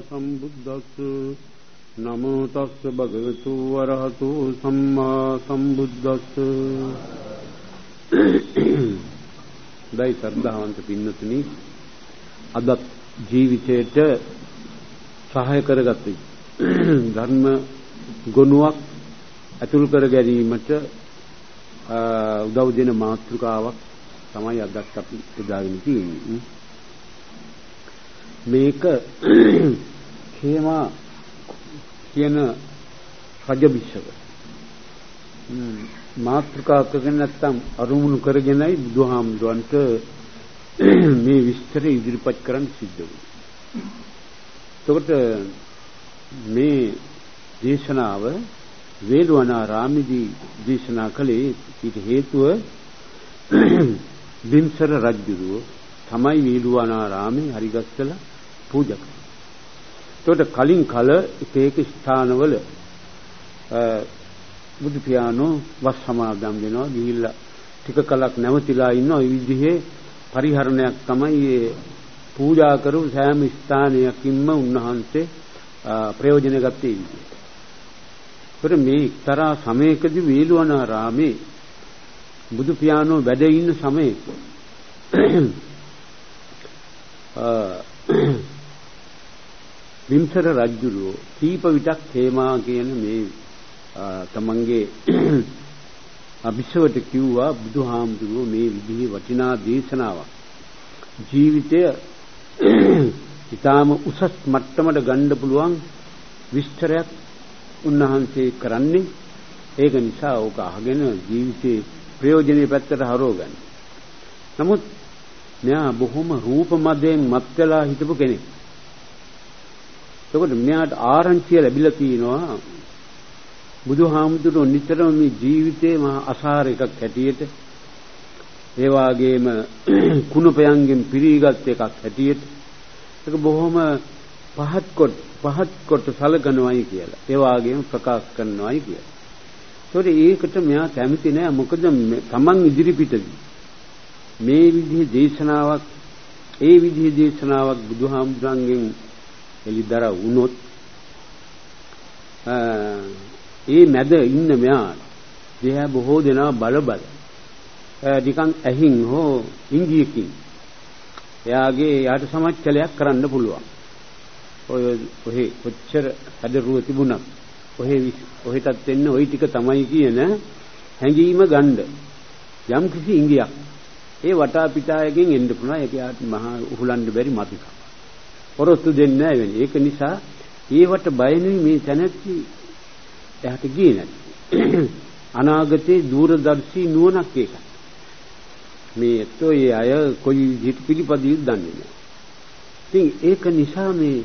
සම්බුද්දස්ස නමෝ තස්ස භගවතු වරහතු සම්මා සම්බුද්දස්ස. දෛ ශ්‍රද්ධාවන්ත පින්නතුනි, අද ජීවිතයට සහාය කරගත් ධර්ම ගුණයක් අතුල් කර ගැනීමට උදව් දෙන මාතෘකාවක් තමයි අදත් අපි උදාගෙන තියෙන්නේ. මේක හේමා කියන රජබිෂව මාතෘකා කරගෙන නැත්නම් අරුමුණු කරගෙනයි බුදුහාමුදුරන්ට මේ විස්තර ඉදිරිපත් කරන්න සිද්ධ වුණේ. එතකොට මේ දේශනාව වේළුවනාරාමේදී දේශනා කළේ ඊට හේතුව බිම්සර රජුව තමයි වේළුවනාරාමේ හරිගස්සල පූජා කළේ. එතකොට කලින් කල එක ස්ථානවල බුදු පියාණෝ වස් සමාදම් වෙනවා, ගිහිල්ලා ටික කලක් නැවතිලා ඉන්නවා. ඒ විදිහේ පරිහරණයක් තමයි මේ පූජා කරු සෑම ස්ථානයකින්ම උන්වහන්සේ ප්‍රයෝජන ගත්තේ. ඒකට මේ එක්තරා සමයකදී වේළුවනාරාමේ බුදු පියාණෝ වැඩ ඉන්න සමයේ බිම්සර රජුරෝ කීප විටක් හේමා කියන මේ තමන්ගේ අභිෂවට කිව්වා, බුදුහාමුදුරුවෝ මේ විදිහේ වටිනා දේශනාවක් ජීවිතය ඊටාම උසස් මට්ටමට ගන්න පුළුවන් විස්තරයක් උන්වහන්සේ කරන්නේ. ඒක නිසා ඕක අහගෙන ජීවිතේ ප්‍රයෝජනෙ පැත්තට හරවගන්න. නමුත් මෙයා බොහොම රූපමදයෙන් මත් වෙලා හිටපු කෙනෙක්. එතකොට මෙයාට ආරංචිය ලැබිලා තිනවා බුදුහාමුදුරුවෝ නිතරම මේ ජීවිතේ මහා අසාර එකක් හැටියට, ඒ වගේම කුණපයන්ගෙන් පිරීගත් එකක් හැටියට, ඒක බොහොම පහත් කොට සලකනවායි කියලා, ඒ වගේම ප්‍රකාශ කරනවායි කියලා. ඒකට මෙයා කැමති නෑ. මොකද තමන් ඉදිරිපිටදී මේ විදිහේ දේශනාවක් බුදුහාමුදුරන්ගෙන් එලිදර වුණොත් ඒ මැද ඉන්න මෙයා දෙහැ බොහෝ දෙනා බල නිකන් ඇහින් හෝ ඉංගියකින් යාට සමච්චලයක් කරන්න පුළුවන්. ඔය කොච්චර හැදරුව තිබුණත් ඔහෙටත් එන්න ওই ටික තමයි කියන හැඟීම ගන්න යම් කිසි ඉංගියක් ඒ වටා පිටායකින් එන්න පුළුවන්. ඒක යාට මහා උහුලන්න බැරි මතික පොරොත්තු දෙන්නේ නැහැ වෙන්නේ. ඒක නිසා ඒවට බය නෙමෙයි මේ තැනැත්ති එහාට ගියේ නැති. අනාගතේ දූරදර්ශී නුවණක් ඒක. මේ toy අය කොයි විදිහට පිළිපදියුද දන්නේ නැහැ. ඉතින් ඒක නිසා මේ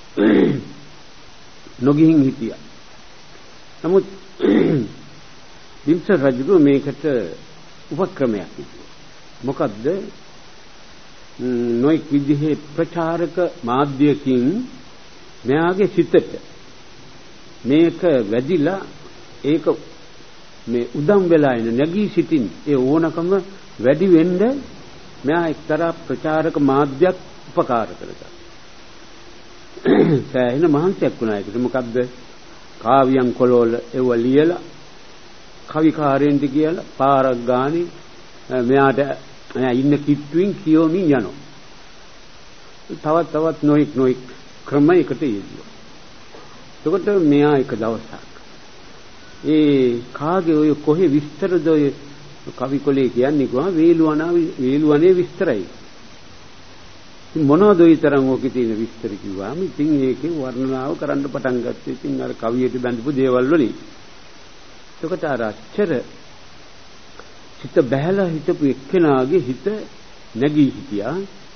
නොගිහින් හිටියා. නමුත් බිම්සර රජු මේකට උපක්‍රමයක් තිබුණා. මොකද්ද? නොයෙක් විදිහේ ප්‍රචාරක මාධ්‍යකින් මෙයාගේ සිතට මේක වැඩිලා ඒක මේ උදම් වෙලා එන නැගී සිටින් ඒ ඕනකම වැඩි වෙන්න මෙයා එක්තරා ප්‍රචාරක මාධ්‍යයක් උපකාර කරගත්තා. සෑහෙන මහන්සියක් වුණා ඒකට. මොකද්ද? කාව්‍යයන් කොළවල ඒව ලියලා කවිකාරයන්ට කියලා පාරක් ගානේ මෙයාට ඉන්න කිට්ටුවෙන් කියවමින් යනවා. තවත් නොයික් ක්‍රමයකට යෙදුවා. එතකොට මෙයා එක දවසක් ඒ කාගේ ඔය කොහේ විස්තරද ඔය කවිකොලේ කියන්නේ කොහොම වේළුවනේ විස්තරයි. ඉතින් මොනවද ඔය තරම් ඔකේ තියෙන විස්තර කිව්වාම ඉතින් ඒකේ වර්ණනාව කරන්න පටන් ගත්තා. ඉතින් අර කවියට බඳපු දේවල් වලින්. එතකොට අර අච්චර හිත බැහැලා හිටපු එක්කෙනාගේ හිත නැගී හිටියා.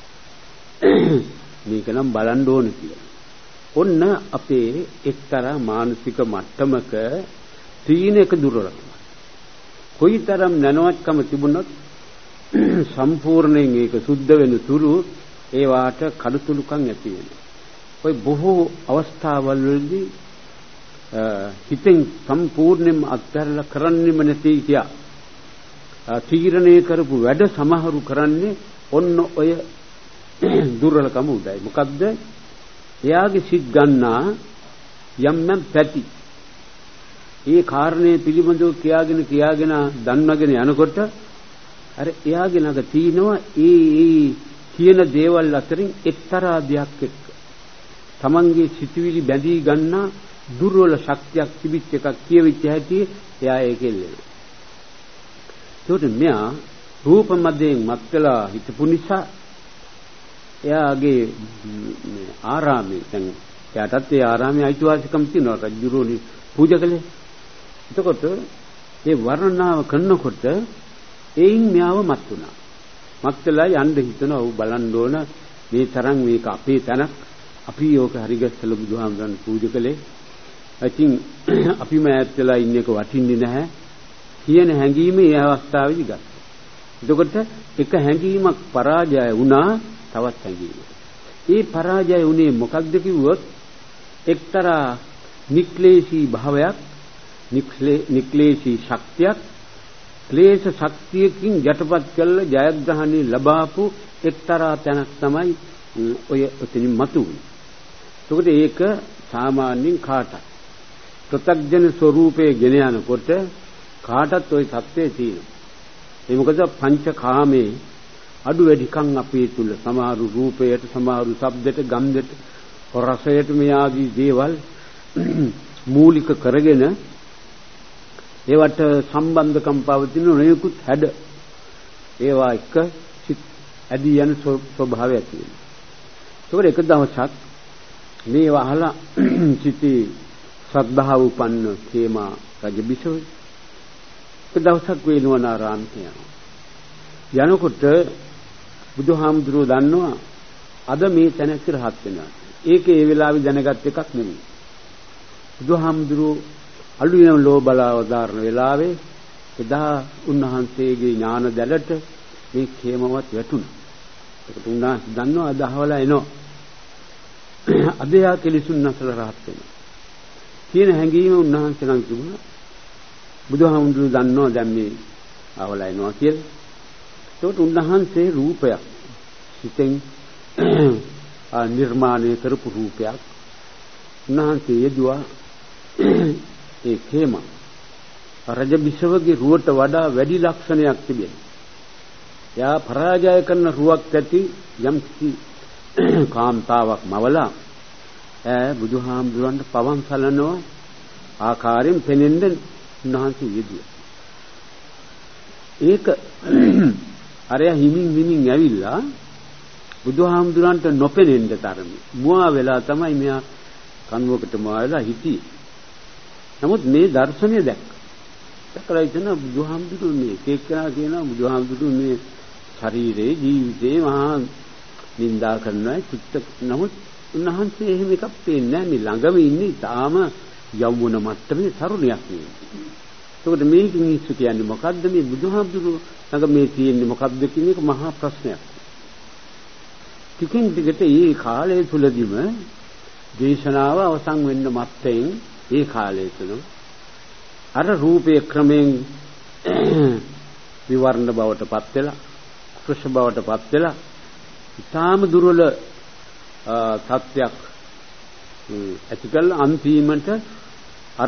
මේක නම් බලන්න ඕන කියලා. ඔන්න අපේ එක්තරා මානසික මට්ටමක තීන එක දුර්වලකම. කොයිතරම් නැනවත්කම තිබුණත් සම්පූර්ණයෙන් ඒක සුද්ධ වෙන තුරු ඒ වාට කඩතුළුකම් ඇති වෙනවා. ඔය බොහෝ අවස්ථාවල් වලදී හිතෙන් සම්පූර්ණයෙන්ම අත්හැරලා කරන්නෙම නැති කියා තීරණය කරපු වැඩ සමහරු කරන්නේ ඔන්න ඔය දුර්වලකම උදයි. මොකද්ද? එයාගේ සිත් ගන්නා යම් පැති ඒ කාරණේ පිළිබඳව කියාගෙන දන්වගෙන යනකොට අර එයාගේ ළඟ තියෙනවා ඒ කියන දේවල් අතරින් එක්තරා දෙයක් එක්ක තමන්ගේ සිතුවිලි බැඳී ගන්නා දුර්වල ශක්තියක් තිබිච්ච එකක් කියවිච්ච හැටි එයා ඒකෙ ඉල්ලනවා. ඒකට මෙයා රූප මැදෙන් මත් වෙලා හිටපු නිසා එයාගේ ආරාමේ දැන් එයාටත් ඒ ආරාමේ අයිතිවාසිකම් තියෙනවා රජුරෝනි පූජා කළේ. එතකොට ඒ වර්ණනාව කරනකොට එයින් මෙයාව මත් වුණා. මත් වෙලා යන්න හිතනවා ඌ බලන්න ඕන මේ තරම් මේක අපේ තැනක් අපි ඕක හරිගස්සල බුදුහාමරන් පූජා කළේ. ඉතින් අපි මෑත් වෙලා ඉන්න එක වටින්නේ නැහැ කියන හැඟීම ඒ අවස්ථාවේදී ගත්තා. එතකොට එක හැඟීමක් පරාජය වුණා තවත් හැඟීමක්. ඒ පරාජය වුණේ මොකක්ද කිව්වොත් එක්තරා නික්ලේශී භාවයක් නික්ලේශී ශක්තියක් ක්ලේශ ශක්තියකින් යටපත් කළ ජයග්‍රහණය ලබාපු එක්තරා තැනක් තමයි ඔය එතනින් මතුවේ. ඒකට ඒක සාමාන්‍යයෙන් කාටත් ප්‍රත්‍යඥ ස්වરૂපයේ ගෙන යනකොට කාටත් ওই தත්ත්වයේ තියෙනවා. ඒ මොකද පංචකාමේ අඩු වැඩිකම් අපේ තුල සමහරු රූපයට සමහරු ශබ්දයට ගන්ධයට රසයට මේ ආදී දේවල් මූලික කරගෙන ඒවට සම්බන්ධකම් පවතින නොයෙකුත් හැඩ ඒවා එක සිත් ඇදී යන ස්වභාවයක් තියෙනවා. ඒක එක දවසක් මේ වහලා සිටි ශ්‍රද්ධාව උපන්න තේමා රජබිසෝයි එක දවසක් වේළුවනාරාමයට යනවා. යනකොට බුදුහාමුදුරුවෝ දන්නවා අද මේ තැනක රහත් වෙනවා. ඒක ඒ වෙලාවේ දැනගත් එකක් නෙමෙයි. බුදුහාමුදුරුවෝ අලුයම ලෝබලාව දාරන වෙලාවේ එදා උන්වහන්සේගේ ඥාන දැලට මේ කේමවත් වැටුණා. ඒකට උන්වහන්සේ දන්නවා අද අහවලා එනවා. අද යා කෙලිසුන් නැසල රහත් වෙනවා. කියන හැඟීම උන්වහන්සේ ළඟ තිබුණා. බුදුහාමුදුරුවෝ දන්නවා දැන් මේ අහවලා එනවා කියලා. ඒකට උන්වහන්සේ රූපයක් සිතෙන් නිර්මාණය කරපු රූපයක් උන්වහන්සේ යෙදුවා. ඒ කේම රජබිසවගේ රුවට වඩා වැඩි ලක්ෂණයක් තිබෙනවා. යා පරාජය කරන රුවක් ඇති යම් කාන්තාවක් මවලා බුදුහාමුදුරන්ට පවන් සලනවා ආකාරයෙන් පෙනෙන්න උන්වහන්සේ යෙදුවා. ඒක අරය හිමින් ඇවිල්ලා බුදුහාමුදුරන්ට නොපෙනෙන්න තරමේ මුවා වෙලා තමයි මෙයා කන්වකට මුවා වෙලා හිටියේ. නමුත් මේ දර්ශනය දැක්කලා ඉතන බුදුහාමුදුරුවෝ මේ එක්කෙනා කියනවා බුදුහාමුදුරුවෝ මේ ශරීරේ ජීවිතේ මහා නින්දා කරනවා චිත්ත. නමුත් උන්වහන්සේ එහෙම එකක් පේන්නේ නැහැ. මේ ළඟම ඉන්නේ තාම යෞවන මට්ටමේ තරුණයක් නේ. ඒකට මේකින් ඉස්සු කියන්නේ මොකද්ද මේ බුදුහාමුදුරුවෝ ළඟ මේ තියෙන්නේ මොකද්ද කියන එක මහා ප්‍රශ්නයක්. ටිකින් ටිකට මේ කාලය තුලදීම දේශනාව අවසන් වෙන්න මත්තෙන් ඒ කාලය තුල අර රූපේ ක්‍රමෙන් විවර්ණ බවට පත් වෙලා කෘෂ බවට පත් වෙලා ඊටාම දුර්වල තත්ත්වයක් ඇතිකල් අන්තිමට අර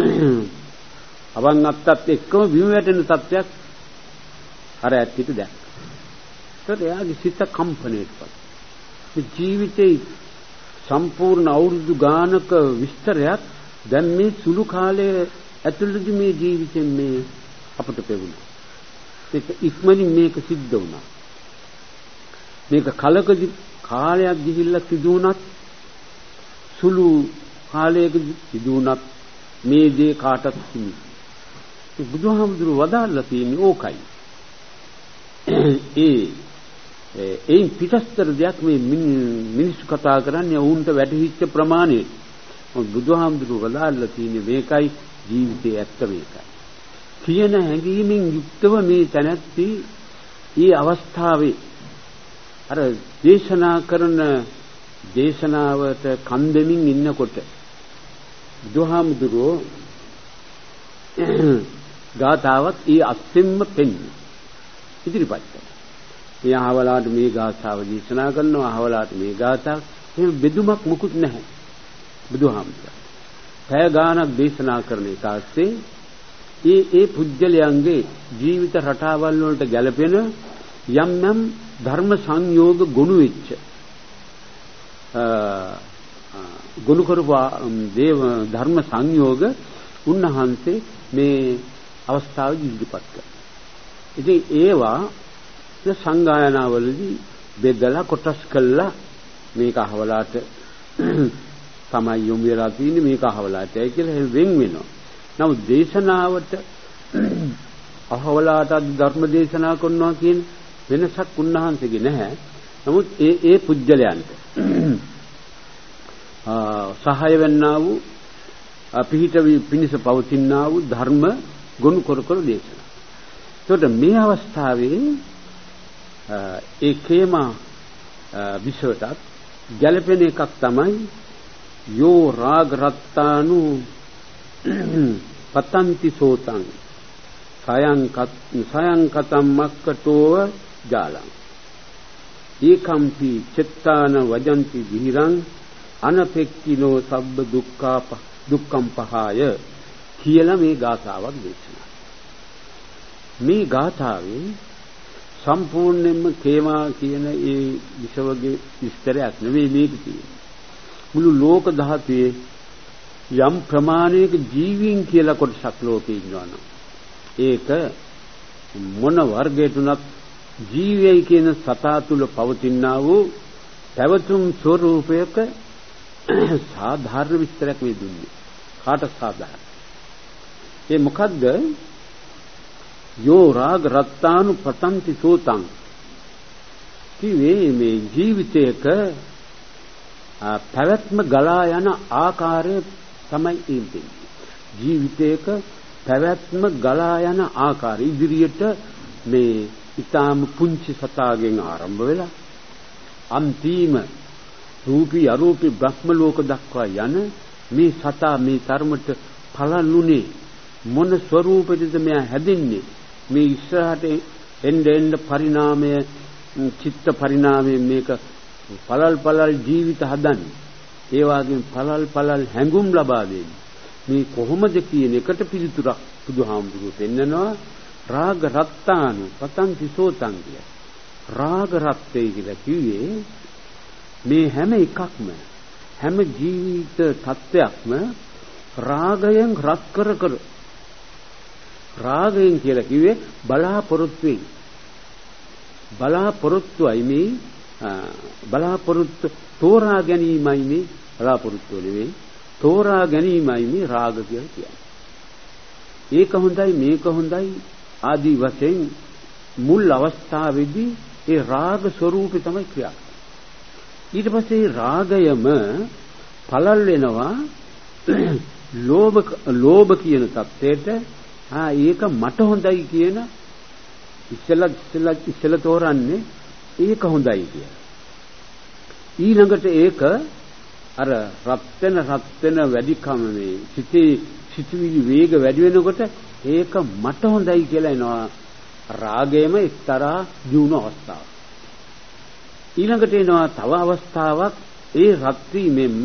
අවන් අත්තත් එක්කම බිම වැටෙන තත්ත්වයක් අර ඇත්තට දැක්ක. ඒත් එයාගේ සිත කම්පණයටපත්. මේ ජීවිතේ සම්පූර්ණ අවුරුදු ගානක විස්තරයක් දැන් මේ සුළු කාලයේ ඇතුළතදී මේ ජීවිතෙන් මේ අපට පෙවුණා. ඒක ඉක්මනින් මේක සිද්ධ වුණා. මේක කලකදී කාලයක් ගිහිල්ලා සිදු වුණත් සුළු කාලයකදී සිදු වුණත් මේ දේ කාටත් හිමි. ඒ බුදුහාමුදුරුවෝ වදාළා තියෙන්නේ ඕකයි. ඒ පිටස්තර දෙයක් මේ මිනිස්සු කතා කරන්නේ වුන්ට වැටහිච්ච ප්‍රමාණය. බුදුහාමුදුරුවෝ වදාළා තියෙන්නේ මේකයි ජීවිතයේ ඇත්ත මේකයි. කියන හැඟීමෙන් යුක්තව මේ තැනැත්ති මේ අවස්ථාවේ අර දේශනා කරන දේශනාවට කන් දෙමින් ඉන්නකොට බුදුහාමුදුරුවෝ ගාථාවත් ඒ අත්ෙන්ම පෙන්නේ ඉදිරිපත් කරනවා. මේ අහවලාට මේ ගාථාව දේශනා කරනවා අහවලාට මේ ගාථා එහෙම බෙදුමක් මුකුත් නැහැ බුදුහාමුදුරුවෝ. පැය ගානක් දේශනා කරන ඊටාස්සේ ඒ පුජ්‍යලයන්ගේ ජීවිත රටාවල් වලට ගැලපෙන යම් යම් ධර්ම සංයෝග ගොනු වෙච්ච ගොනු කරපුවා දේව ධර්ම සංයෝග උන්වහන්සේ මේ අවස්ථාවේදී ඉදිරිපත් කළා. ඉතින් ඒවා සංගායනාවලදී බෙදලා කොටස් කළා මේක අහවලාට තමයි යොමු වෙලා තියෙන්නේ මේක අහවලාටයි කියලා වෙන් වෙනවා. නමුත් දේශනාවට අහවලාට ධර්ම දේශනා කරනවා කියන වෙනසක් උන්වහන්සේගේ නැහැ. නමුත් ඒ පුජ්‍යලයන්ට සහාය වෙන්නා වූ පිහිට පිනිස පවතිනා වූ ධර්ම ගොනු කර කර දේශනා. එතකොට මේ අවස්ථාවේ ඒකේම විශ්වටත් ගැළපෙන එකක් තමයි යෝ රාග රත්තානු පතන්ති සෝතං සයං කතම් මක්කටෝව ජාලං ඒකම්පි චිත්තාන වජන්ති විහිරං අනපෙක්ඛිනෝ සබ්බ දුක්ඛම් පහය කියලා මේ ගාථාවක් දේශනා. මේ ගාථාවේ සම්පූර්ණයෙන්ම කේමා කියන ඒ විෂවගේ විස්තරයක් නෙවෙයි මේක තියෙන්නේ. මුළු ලෝක ධාතුවේ යම් ප්‍රමාණයක ජීවීන් කියලා කොටසක් ලෝකේ ඉන්නවනම් ඒක මොන වර්ගයටුණත් ජීවයයි කියන සතා තුල පවතිනා වූ පැවතුම් ස්වરૂපයක සාධාරණ විස්තරයක් මේ දුන්නේ. කාට සාධාරණ? ඒ මොකද්ද? යෝ රාග රත්තානු පතන්ති සෝතං කිවේ මේ ජීවිතයක පැවැත්ම ගලා යන ආකාරය තමයි ඉන්නේ. ජීවිතයක පැවැත්ම ගලා යන ආකාරය ඉදිරියට මේ ඊටාම පුංචි සතාගෙන් ආරම්භ වෙලා අන්තිම රූපී අරූපී බ්‍රහ්ම ලෝක දක්වා යන මේ සතා මේ ධර්මයට පළලුනේ මොන ස්වરૂපෙදද මෙයා හැදෙන්නේ? මේ ඉස්සරහට එන්න පරිණාමය චිත්ත පරිණාමය මේක පළල් ජීවිත හදන්නේ. ඒ වගේම පළල් හැඟුම් ලබා දෙන්නේ. මේ කොහොමද කියන එකට පිළිතුරක් බුදුහාමුදුරුවෝ පෙන්නනවා. රාග රත්තානු පතන්ති සෝතං කිය. රාග රත්තේ කියලා කිව්වේ මේ හැම එකක්ම හැම ජීවිත තත්වයක්ම රාගයෙන් රත් කර රාගයෙන් කියලා කිව්වේ බලාපොරොත්තුයි. බලාපොරොත්තුයි මේ බලාපොරොත්තු තෝරා ගැනීමයි මේ බලාපොරොත්තු නෙවෙයි තෝරා ගැනීමයි මේ රාග කියලා කියන්නේ. ඒක හොඳයි මේක හොඳයි ආදී වශයෙන් මුල් අවස්ථාවේදී ඒ රාග ස්වરૂපේ තමයි ක්‍රියාව. ඊට පස්සේ රාගයම පළල් වෙනවා ලෝභ කියන தත්ත්වයට ඒක මට හොඳයි කියන ඉස්සෙල්ලා තෝරන්නේ ඒක හොඳයි කියලා. ඊළඟට ඒක අර රත් වෙන වැඩිකම මේ සිතුවිලි වේග වැඩි වෙනකොට ඒක මට හොඳයි කියලා එනවා. රාගයම එක්තරා ජීවන අවස්ථාවක්. ඊළඟට එනවා තව අවස්ථාවක් ඒ රත් වීමෙන්ම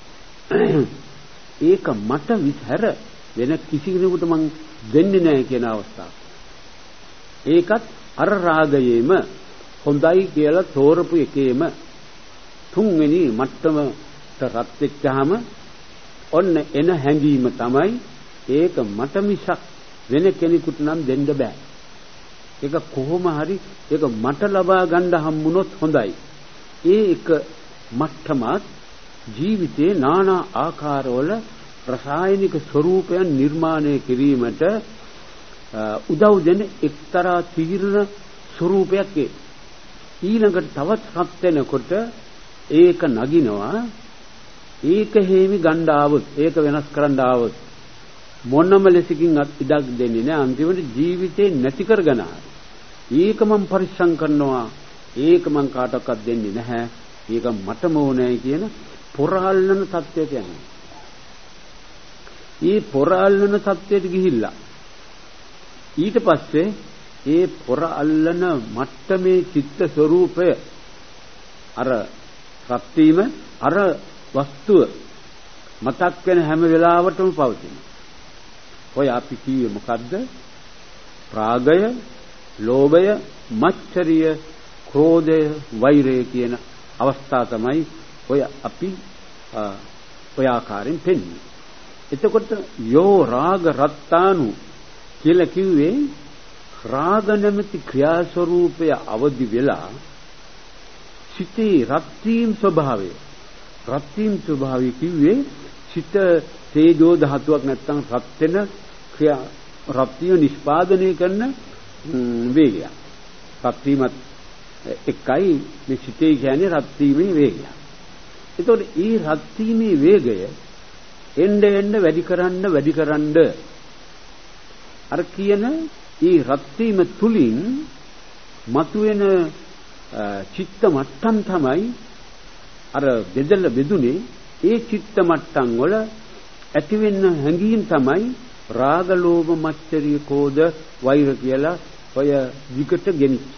ඒක මට විතර වෙන කිසි කෙනෙකුට මං දෙන්නේ නැහැ කියන අවස්ථාව. ඒකත් අර රාගයේම හොඳයි කියලා තෝරපු එකේම තුන්වෙනි මට්ටමට රත් වෙච්චාම ඔන්න එන හැඟීම තමයි ඒක මට මිසක් වෙන කෙනෙකුට නම් දෙන්න බෑ. ඒක කොහොම හරි ඒක මට ලබා ගන්න හම්බුනොත් හොඳයි. ඒ එක මට්ටමත් ජීවිතේ নানা ආකාරවල රසායනික ස්වરૂපයන් නිර්මාණය කිරීමට උදව් දෙන එක්තරා තීර්ණ ස්වરૂපයක්. ඊළඟට තවත් රත් වෙනකොට ඒක නගිනවා. ඒක හේමි ගණ්ඩ ආවොත් ඒක වෙනස් කරන්න ආවොත් මොනම ලෙසකින් ඉඩක් දෙන්නේ නැහැ. අන්තිමට ජීවිතේ නැති කරගෙන ඒක මම පරිස්සම් කරනවා. ඒක මම කාටවත් දෙන්නේ නැහැ. ඒක මටම ඕනේ කියන පොරාල්ලන තත්ත්වයට යනවා. මේ පොරාල්ලන තත්ත්වයට ගිහිල්ලා ඊට පස්සේ ඒ පොරාල්ලන මට්ටමේ චිත්ත ස්වરૂපය අර රත් වීම අර වස්තුව මතක් වෙන හැම වෙලාවටම පවතින. ඔය අපි කියේ මොකද්ද? රාගය, ලෝභය, මච්චරිය, ක්‍රෝධය, වෛරය කියන අවස්ථා තමයි ඔය අපි ඔය ආකාරයෙන් පෙන්වන්නේ. එතකොට යෝ රාග රත්තානු කියලා කිව්වේ රාග නැමැති ක්‍රියා ස්වરૂපය අවදි වෙලා සිතේ රත් වීම ස්වභාවය. රත් වීම ස්වභාවය කිව්වේ සිත තේජෝ ධාතුවක් නැත්තම් රත් වෙන ක්‍රියා රත් වීම නිෂ්පාදනය කරන වේගය. රත් වීමත් එකයි මේ සිතේ කියන්නේ රත් වීමේ වේගය. එතකොට මේ රත් වීමේ වේගය එන්න වැඩි කරන්න අර කියන මේ රත් වීම තුලින් මතුවෙන චිත්ත මට්ටම් තමයි අර බෙදුනේ. ඒ චිත්ත මට්ටම් වල ඇතිවෙන හැඟීම් තමයි රාග ලෝභ මච්චරිය කෝධ වෛර කියලා ඔය විකට ගෙනිච්ච.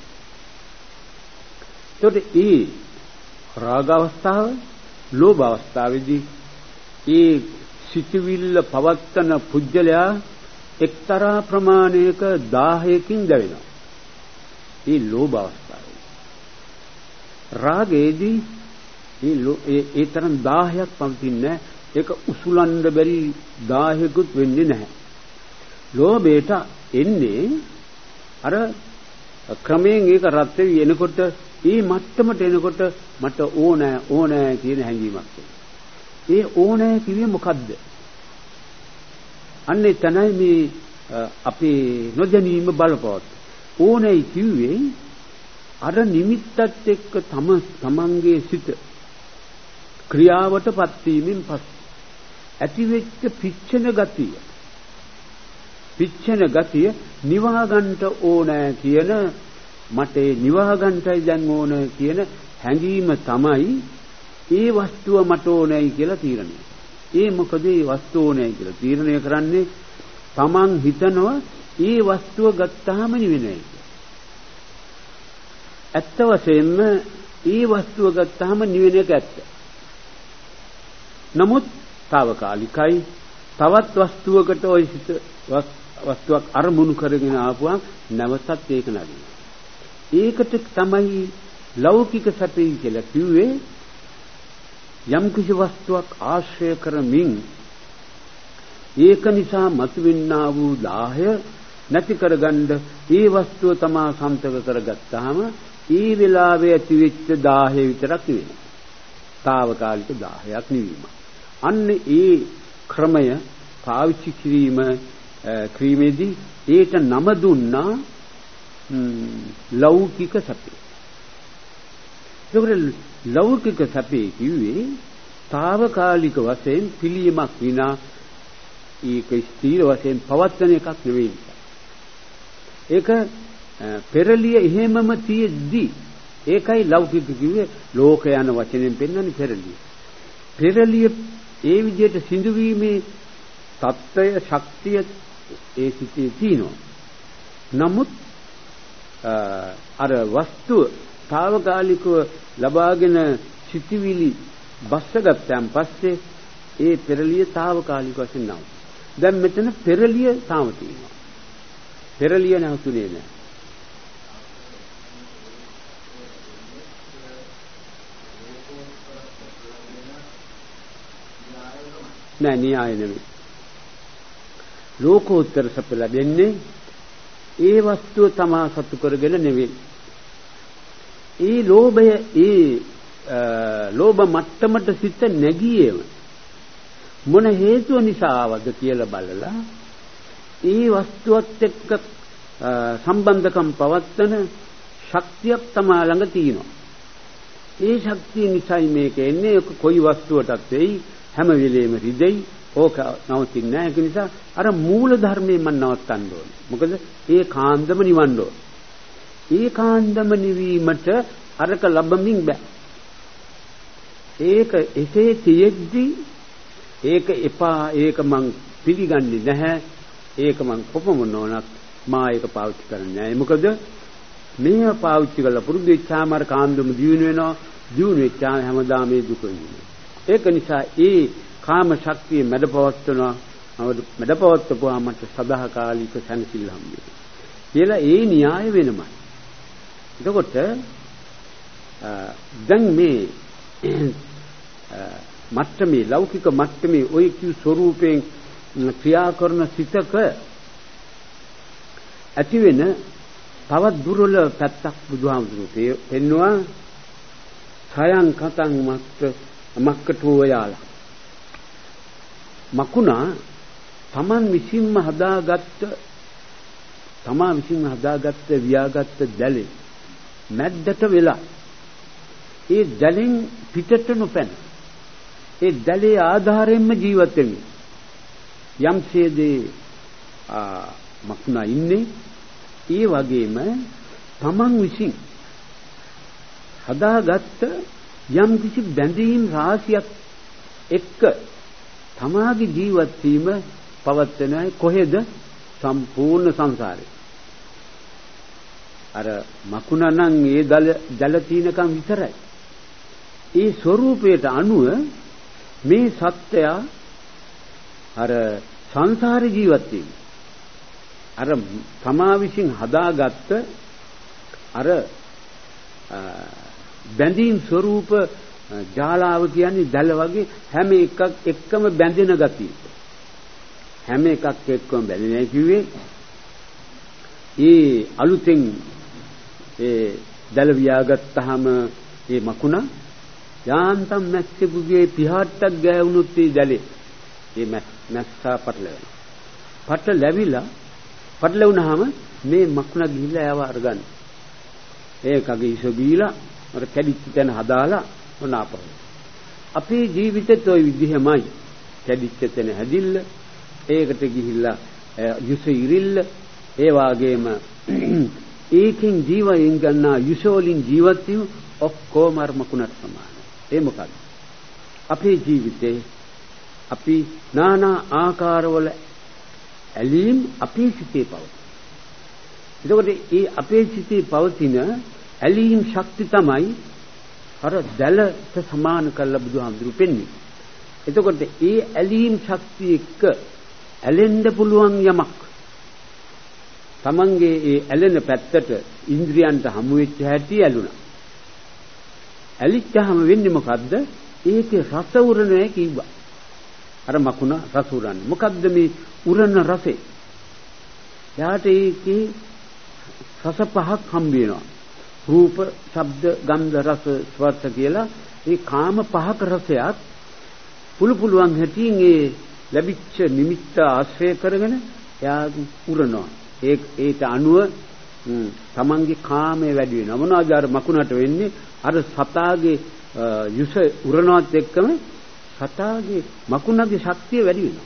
ඒකට ඒ රාග අවස්ථාව ලෝභ අවස්ථාවේදී ඒ සිතවිල්ල පවත්තන පුජ්‍යලයා එක්තරා ප්‍රමාණයක 1000කින් දැවෙනවා. ඒ ලෝභ අවස්ථාවේ. රාගයේදී ඒ තරම් 1000ක් පවතින්නේ ඒක උසුලන්න බැරි 1000කුත් වෙන්නේ නැහැ. ලෝභයට එන්නේ අර ක්‍රමයෙන් ඒක රත් වෙවි එනකොට ඒ මට්ටමට එනකොට මට ඕනෑ කියන හැඟීමක් ඒ ඕනෑ කිව්වේ මොකද්ද? අන්නේ තනයි මේ අපේ නොදැනීම බලපවත්. ඕනෑයි කිව්වේ අර නිමිත්තත් එක්ක තමන්ගේ සිත ක්‍රියාවටපත් වීමෙන් පස්සේ ඇතිවෙච්ච පිච්චෙන ගතිය නිවා ගන්නට ඕනෑ කියන මට නිවා ගන්නටයි දැන් ඕන කියන හැඟීම තමයි ඒ වස්තුව මට ඕනෑයි කියලා තීරණය. ඒ මොකද ඒ වස්තුව ඕනෑයි කියලා තීරණය කරන්නේ තමන් හිතනවා ඒ වස්තුව ගත්තාම නිවෙන්නේ. ඇත්ත වශයෙන්ම ඒ වස්තුව ගත්තාම නිවෙන එක ඇත්ත. නමුත් తాවකාලිකයි. තවත් වස්තුවකට ওই සිත වස්තුවක් අරමුණු කරගෙන ආපුවා නැවතත් ඒක නැගිනවා. ඒකට තමයි ලෞකික සැපේ කියලා කිව්වේ. යම් කිසි වස්තුවක් ආශ්‍රය කරමින් ඒක නිසා මතුවෙන්නා වූ 10 නැති කරගන්න ඒ වස්තුව තමා සම්තක කරගත්තාම ඒ වෙලාවේ ඇතිවෙච්ච 10 විතරක් නෙවෙයි. తాවකාලික 10ක් නෙවීම. අන්න ඒ ක්‍රමය පාවිච්චි ක්‍රීමේදී ඒට නම දුන්නා ලෞකික සැපේ. ඒකට ලෞකික සැපේ කිව්වේ తాවකාලික වශයෙන් පිළියමක් විනා ඒක ස්ථීර වශයෙන් පවත්වන එකක් නෙවෙයි. ඒක පෙරලිය එහෙමම තියෙද්දි ඒකයි ලෞකික කිව්වේ. ලෝක යන වචනෙන් පෙන්නන්නේ පෙරලිය. පෙරලිය ඒ විදිහට සිඳුවීමේ තත්ත්වය ශක්තිය ඒ සිටේ තියෙනවා. නමුත් අර වස්තුව తాවකාලිකව ලබාගෙන සිටිවිලි බස්සගත්තන් පස්සේ ඒ පෙරලිය తాවකාලික වශයෙන් නව. දැන් මෙතන පෙරලිය තාම තියෙනවා. පෙරලිය නැවතුනේ නැහැ. නෑ න්‍යාය නෙමෙයි. ලෝකෝත්තර සැප ලැබෙන්නේ ඒ වස්තුව තමා සතු කරගෙන නෙවෙයි. ඒ ලෝභය ලෝභ මට්ටමට සිත නැගියේම මොන හේතුව නිසා ආවද කියලා බලලා ඒ වස්තුවත් එක්ක සම්බන්ධකම් පවත්වන ශක්තියක් තමා ළඟ තියෙනවා. ඒ ශක්තිය නිසායි මේක එන්නේ. කොයි වස්තුවටත් වෙයි හැම වෙලෙම රිදෙයි. ඕක නවතින්නේ නැහැ. ඒක නිසා අර මූල ධර්මයෙන් මම නවත්තන්න ඕනේ. මොකද ඒ කාන්දම නිවන්න ඕනේ. ඒ කාන්දම නිවීමට අරක ලැබෙමින් බෑ. ඒක එසේ තියෙද්දි ඒක එපා. ඒක මං පිළිගන්නේ නැහැ. ඒක මං කොපමණක් මා ඒක පාවිච්චි කරන්නේ නැහැ. මොකද මේව පාවිච්චි කරලා පුරුදු වෙච්චාම අර කාන්දම දියුණු වෙනවා. දියුණු වෙච්ච හැමදාම මේ දුක විඳිනවා. ඒක නිසා ඒ කාම ශක්තිය මැඩපවත්වපුවාම සදාකාලික සැනසෙල්ල හම්බෙනවා කියලා ඒ න්‍යාය වෙනමයි. එතකොට දැන් මේ මට්ටමේ ලෞකික මට්ටමේ ওই කිව් ස්වરૂපයෙන් ක්‍රියා කරන සිතක ඇති වෙන තවත් දුර්වල පැත්තක් බුදුහාමුදුරුවෝ පෙන්වුවා. සයන් කතං මක්කටෝ යාලා. මකුණා තමන් විසින්ම හදාගත්ත වියාගත්ත දැලේ මැද්දට වෙලා ඒ දැලෙන් පිටට නොපැන ඒ දැලේ ආධාරයෙන්ම ජීවත් වෙන්නේ. යම්සේදී මකුණා ඉන්නේ ඒ වගේම තමන් විසින් හදාගත්ත යම් කිසි බැඳීම් රාශියක් එක්ක තමාගේ ජීවත් වීම පවත්වනයි කොහෙද? සම්පූර්ණ සංසාරේ. අර මකුණා නම් ඒ ජල තීනකම් විතරයි. ඒ ස්වરૂපයට අනුව මේ සත්‍යය අර සංසාර ජීවත් වීම අර තමා විසින් හදාගත්ත අර බැඳීම් ස්වરૂප ජාලාව කියන්නේ දැල වගේ හැම එකක් එක්කම බැඳෙන ගතිය. හැම එකක් එක්කම බැඳෙන්නේ කිව්වේ ඒ අලුතෙන් ඒ දැල වියාගත්තාම ඒ මකුණා යාන්තම් මැස්සෙකුගේ පිහාට්ටක් ගෑවුනොත් ඒ දැලේ ඒ මැස්සා පටලැවුනහම මේ මකුණා ගිහිල්ලා යව අරගන්න. ඒකගේ ඉස බීලා අර කැඩිච්ච තැන හදාලා මොන අපර. අපේ ජීවිතෙත් ওই විදිහමයි. කැඩිච්ච තැන හැදිල්ල ඒකට ගිහිල්ලා යුස ඉරිල්ල ඒ වාගේම ඒකෙන් ජීවයෙන් ගන්නා යුසෝලින් ජීවත් වීම ඔක්කොම අර මකුණට සමානයි. ඒ මොකද? අපේ ජීවිතේ අපි নানা ආකාරවල ඇලීම් අපේ සිතේ පවතින. එතකොට මේ අපේ සිතේ පවතින ඇලීම් ශක්ති තමයි අර දැලට සමාන කරලා බුදුහාමුදුරු පෙන්වන්නේ. එතකොට ඒ ඇලීම් ශක්තිය එක්ක ඇලෙන්න පුළුවන් යමක් තමන්ගේ ඒ ඇලෙන පැත්තට ඉන්ද්‍රියන්ට හමු වෙච්ච හැටි ඇලුනා. ඇලිච්චාම වෙන්නේ මොකද්ද? ඒකේ රස උරණය කිව්වා. අර මකුණ රස උරන්නේ. මොකද්ද මේ උරණ රසේ? යාට ඒකේ රස පහක් හම්බ වෙනවා. රූප, ශබ්ද, ගන්ධ, රස, ස්පර්ශ කියලා මේ කාම පහක රසයක් පුළුවන් හැටින් ඒ ලැබිච්ච නිමිත්ත ආශ්‍රය කරගෙන යා උරනවා. ඒට අනුව තමන්ගේ කාමයේ වැඩි වෙනවා. මොනවාද අර මකුණට වෙන්නේ? අර සතාගේ යුස උරනවත් එක්කම සතාගේ මකුණගේ ශක්තිය වැඩි වෙනවා.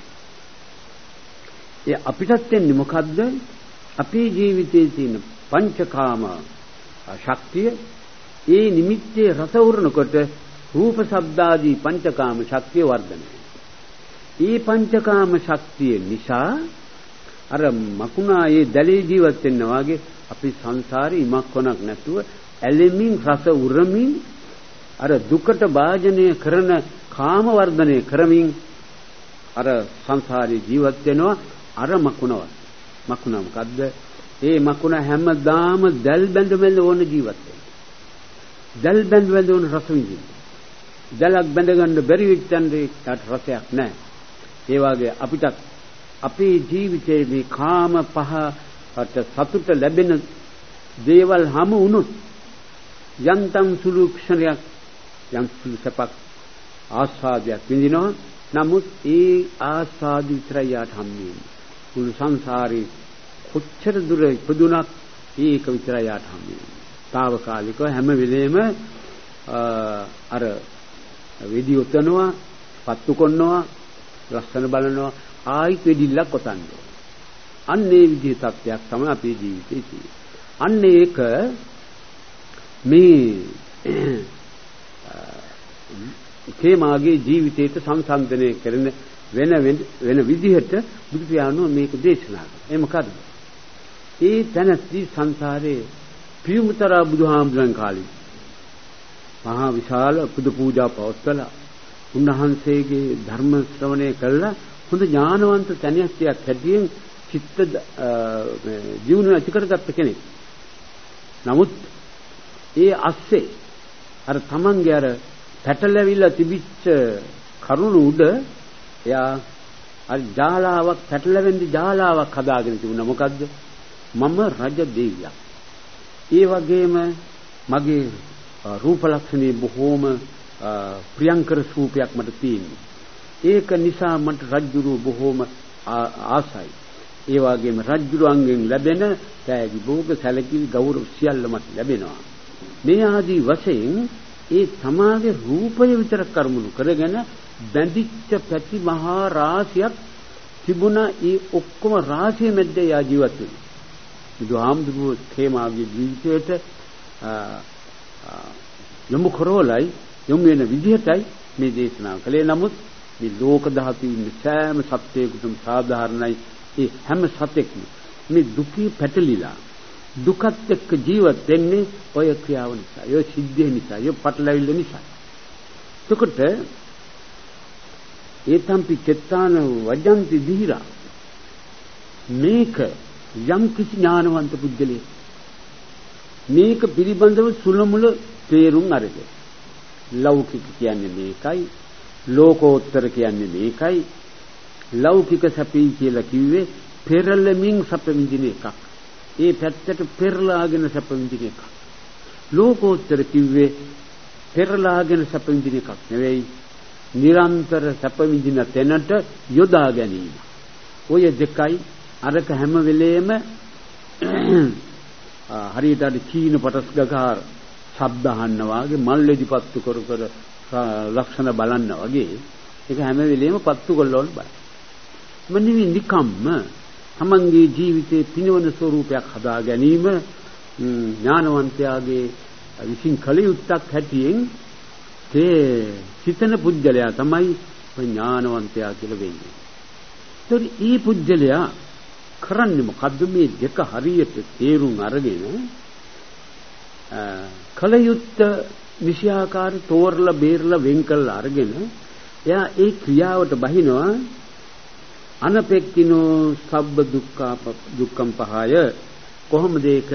ඒ අපිටත් වෙන්නේ මොකද්ද? අපේ ජීවිතයේ තියෙන පංචකාම ශක්තිය ඒ නිමිත්තේ රස උරනකොට රූප ශබ්ද ආදී පංචකාම ශක්තිය වර්ධනය. ඒ පංචකාම ශක්තිය නිසා අර මකුණා ඒ දැලේ ජීවත් වෙනවා වගේ අපි සංසාරේ ඉමක් කොනක් නැතුව ඇලෙමින් රස උරමින් අර දුකට භාජනය කරන කාම වර්ධනය කරමින් අර සංසාරේ ජීවත් වෙනවා. අර මකුණ මොකද්ද? ඒ මකුණ හැමදාම දැල් බැඳ ඕන ජීවත් වෙනවා. දැල් බැඳ ඕන රස විඳින්න. දැලක් බැඳ ගන්න බැරි වෙච්චන්දේ යට රසයක් නැහැ. ඒ වගේ අපිට අපේ ජීවිතයේ මේ කාම පහට සතුට ලැබෙන දේවල් හමු වුණොත් යන්තම් සුළු ක්ෂණයක් යම් සුළු සපක් ආස්වාදයක් විඳිනවා. නමුත් ඒ ආස්වාද විතරයි යාට හම්බෙන්නේ. මුළු සංසාරේ කොච්චර දුර ඉපදුනත් ඒක විතරයි යාට හම්බෙන්නේ. తాවකාලිකව හැම වෙලේම අර වෙඩි උතනවා, පත්තු කරනවා, ලස්සන බලනවා, ආයිත් වෙඩිල්ලක් ඔතන්නේ. අන්න ඒ විදිහේ තත්ත්වයක් තමයි අපේ ජීවිතේ තියෙන්නේ. අන්න ඒක මේ තේමාගේ ජීවිතයට සංසන්දනය කරන වෙන විදිහට බුදු පියාණෝ මේක දේශනා කළා. ඒ මොකද්ද? ඒ තැනදී සංසාරේ පියුමතර බුදුහාමුදුරන් කාලේ මහා විශාල පුද පූජා පවත්වලා උන්වහන්සේගේ ධර්ම ශ්‍රවණය කළා හොඳ ඥානවන්ත තැනියක් හැටියෙන් චිත්ත ජීවන ඇති කරගත්ත කෙනෙක්. නමුත් ඒ අස්සේ අර තමන්ගේ අර පැටලවිලා තිබිච්ච කරුණ උඩ එයා අර ජාලාවක් පැටලෙන්නේ ජාලාවක් හදාගෙන තිබුණා. මොකද්ද? මම රජ දෙවියක්. ඒ වගේම මගේ රූප ලක්ෂණේ බොහෝම ප්‍රියංකර රූපයක් මට තියෙනවා. ඒක නිසා මට රජුරු බොහෝම ආසයි. ඒ වගේම රජුරුවන්ගෙන් ලැබෙන තෑගි භෝග සැලකිලි ගෞරව සියල්ල මට ලැබෙනවා. මේ ආදී වශයෙන් ඒ සමාගේ රූපය විතර කර්මුණු කරගෙන බැඳිච්ච පැති මහා රාශියක් තිබුණා. ඒ ඔක්කොම රාශිය මැද යා ජීවත් වෙනවා. බුදුහාමුදුරුවෝ තේමාගේ ජීවිතයට යොමු කරවලයි යොමු වෙන විදිහටයි මේ දේශනාව කළේ. නමුත් මේ ලෝක ධාතුවේ ඉන්න සෑම සත්‍යයකටම සාධාරණයි ඒ හැම සතෙක්ම මේ දුකේ පැටලිලා දුකත් එක්ක ජීවත් වෙන්නේ ඔය ක්‍රියාව නිසා, ඔය සිද්ධිය නිසා, ඔය පටලැවිල්ල නිසා. එතකොට ඒතම්පි චෙත්තාන වජන්ති දීරා මේක යම් කිසි ඥානවන්ත පුද්ගලයෙක් මේක පිළිබඳව සුළමුල තේරුම් අරගෙන ලෞකික කියන්නේ මේකයි, ලෝකෝත්තර කියන්නේ මේකයි. ලෞකික සැපී කියලා කිව්වේ පෙරළමින් සැප විඳින එකක්. ඒ පැත්තට පෙරලාගෙන සැප විඳින එකක්. ලෝකෝත්තර කිව්වේ පෙරලාගෙන සැප විඳින එකක් නෙවෙයි, නිරන්තර සැප විඳින තැනට යොදා ගැනීම. ඔය දෙකයි අරක හැම වෙලේම හරියට අර චීන පටස් ගගාර ශබ්ද අහන්න වාගේ මල්ලේදි පත්තු කර කර ලක්ෂණ බලන්න වගේ ඒක හැම වෙලේම පත්තු කරලවන්න බෑ. මනිවි නිකම්ම තමන්ගේ ජීවිතේ පිනවන ස්වરૂපයක් හදා ගැනීම ඥානවන්තයාගේ විසින් කළ යුත්තක් හැටියෙන් සිතන පුජ්‍යලයා තමයි ඥානවන්තයා කියලා වෙන්නේ. ඒතර ඊ පුජ්‍යලයා කරන්නේ මොකද්ද? මේ දෙක හරියට තේරුම් අරගෙන කළ යුත්ත විෂයාකාර තෝරලා බේරලා වෙන් කළා අරගෙන එයා ඒ ක්‍රියාවට බහිනවා. අනපෙක්කිනෝ සබ්බ දුක්ඛම් පහය. කොහොමද ඒක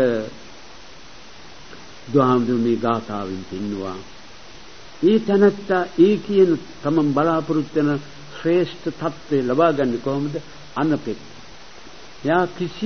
දුහාමුදුරේ ගාථාවෙන් පෙන්නවා. ඒ තනත්තා ඒ කියන තමන් බලාපොරොත්තු වෙන ශ්‍රේෂ්ඨ තත්ත්වය ලබා ගන්න කොහොමද? අනපෙක්ක. යා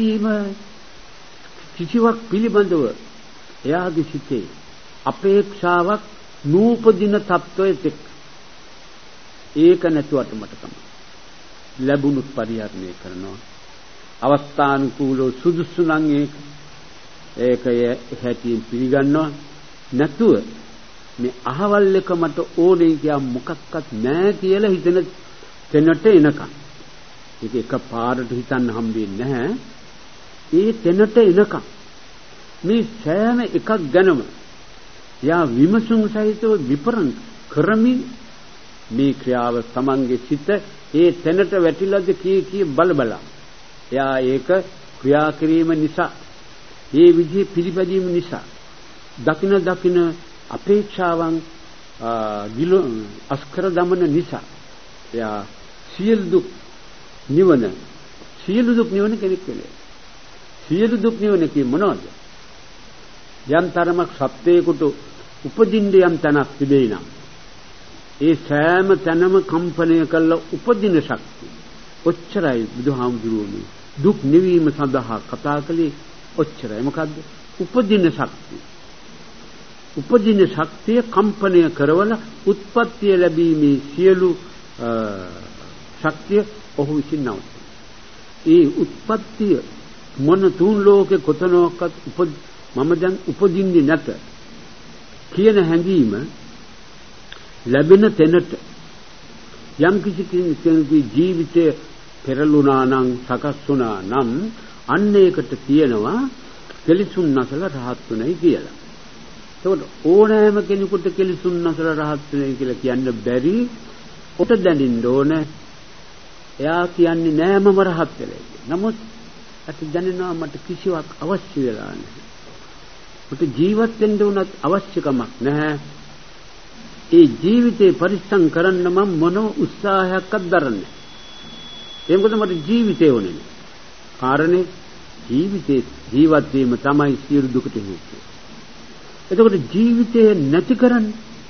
කිසිවක් පිළිබඳව එයාගේ සිතේ අපේක්ෂාවක් නූපදින තත්ත්වයට ඒක නැතුවට මට තමයි ලැබුණුත් පරිහරණය කරනවා. අවස්ථානුකූලව සුදුසු නම් ඒක හැටියෙන් පිළිගන්නවා. නැතුව මේ අහවල් එක මට ඕනේ කියා මොකක්වත් නැහැ කියලා හිතන තැනට එනකම්. ඒක එකපාරට හිතන්න හම්බෙන්නේ නැහැ. ඒ තැනට එනකම් මේ සෑම එකක් ගැනම යා විමසුම් සහිතව විපරම් කරමින් මේ ක්‍රියාව තමන්ගේ සිත ඒ තැනට වැටිලාද කී බලබලා එයා ඒක ක්‍රියා කිරීම නිසා ඒ විදිහේ පිළිපැදීම නිසා දකින අපේක්ෂාවන් අස්කර දමන නිසා එයා සියලු දුක් නිවන කෙනෙක් වෙනවා. සියලු දුක් නිවන කිය මොනවද? යම් තරමක් සත්‍යයකට උපදින්න යම් තැනක් තිබේ නම් ඒ සෑම තැනම කම්පණය කළ උපදින ශක්තිය. ඔච්චරයි බුදුහාමුදුරුවෝ දුක් නිවීම සඳහා කතා කළේ. ඔච්චරයි. මොකද්ද? උපදින ශක්තිය. උපදින ශක්තිය කම්පණය කරවල උත්පත්තිය ලැබීමේ සියලු ශක්තිය ඔහු විසින් නවතින. ඒ උත්පත්තිය මොන තුන් ලෝකේ කොතනකවත් මම දැන් උපදින්නේ නැත කියන හැඟීම ලැබෙන තැනට යම් කිසි කෙනෙකුගේ ජීවිතය පෙරළුණා නම් සකස් වුණා නම් අන්න ඒකට කියනවා කෙලිසුන් නැසල රහත් උනායි කියලා. ඒකට ඕනෑම කෙනෙකුට කෙලිසුන් නැසල රහත් උනායි කියලා කියන්න බැරි. ඔට දැනින්න ඕන එයා කියන්නේ නෑ මම රහත් වෙලා කියලා. නමුත් අත දැනෙනවා මට කිසිවක් අවශ්‍ය වෙලා නැහැ. මට ජීවත් වෙන්න උනත් අවශ්‍යකමක් නැහැ. ඒ ජීවිතේ පරිස්සම් කරන්න මම මොන උත්සාහයක්වත් දරන්නේ. ඒ මොකද මට ජීවිතේ ඕනේ. කාරණේ ජීවිතේ ජීවත් වීම තමයි සියලු දුකට හේතුව. එතකොට ජීවිතේ නැති කරන්න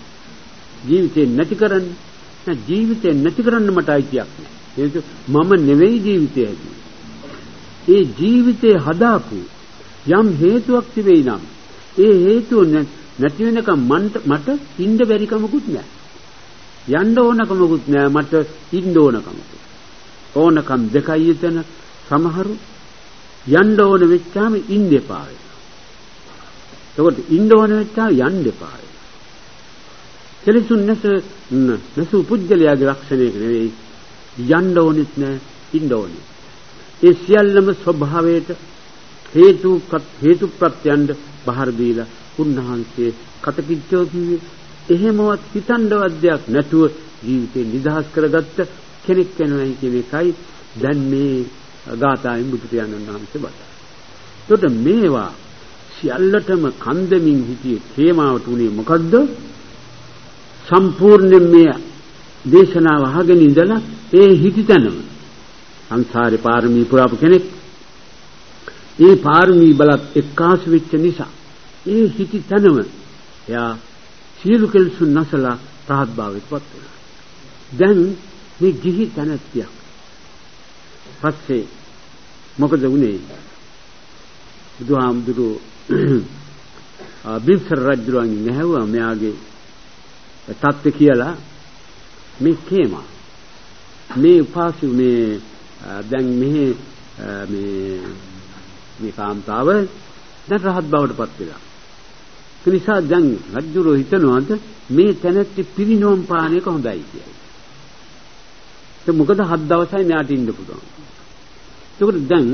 මට අයිතියක් නෑ. ඒක මම නෙවෙයි ජීවිතය ඇති. ඒ ජීවිතේ හදාපු යම් හේතුවක් තිබෙයි නම් ඒ හේතුව නැති වෙනකම් මට ඉන්න බැරි කමකුත් නෑ. යන්න ඕනකමකුත් නෑ. මට ඉන්න ඕනකමකුත්. ඕනකම් දෙකයි එතන. සමහරු යන්න ඕන වෙච්චාම ඉන්න එපා වෙනවා. ඒකට ඉන්න ඕන වෙච්චාම යන්න එපා වෙනවා. කෙලෙසුන් නැසු පුජ්‍යලයාගේ ලක්ෂණයක නෙවෙයි. යන්න ඕනෙත් නෑ, ඉන්න ඕනේ. ඒ සියල්ලම ස්වභාවයට හේතු ප්‍රත්‍යයන්ද බහර දීලා උන්වහන්සේ කටපිච්චෝ කිව්වේ එහෙමවත් හිතන්නවත් දෙයක් නැතුව ජීවිතේ නිදහස් කරගත්ත කෙනෙක් වෙනවයි කියන එකයි දැන් මේ ගාථාවෙන් බුදු පියාණන් වහන්සේ බතා. එතකොට මේවා සියල්ලටම කන්දමින් හිටියේ තේමාවට උනේ මොකද්ද? සම්පූර්ණයෙන් මේ දේශනාව අහගෙන ඉඳලා ඒ හිතිතනම සංසාරේ පාරමී පුරාපු කෙනෙක් ඒ පාරමී බලත් එක්කාසු වෙච්ච නිසා ඒ හිතිතනම එයා සියලු කෙලෙසුන් නැසලා රහත් භාවයට පත් වෙනවා. දැන් මේ ගිහි තැනැත්තියක් පස්සේ මොකද වුනේ? බුදුහාමුදුරුවෝ බිම්සර රජුගෙන් නැහැවුවා මෙයාගේ තත්ත්වය කියලා. මේ කේමා මේ උපාසු මේ දැන් මේ කාන්තාව දැන් රහත් බවට පත් වෙලා. ඒ නිසා දැන් රජුරෝ හිතනවාද මේ තැනැත්ති පිරිනොම් පාන එක හොඳයි කියලා. ඒක මොකද 7 දවසයි මෙයාට ඉන්න පුළුවන්. ඒකට දැන්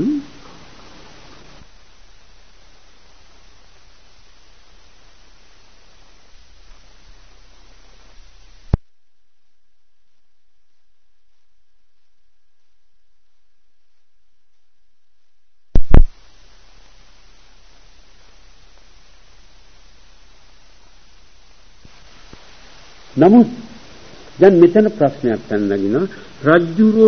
නමුත් දැන් මෙතන ප්‍රශ්නයක් නැගිනවා. රජ්ජුරුව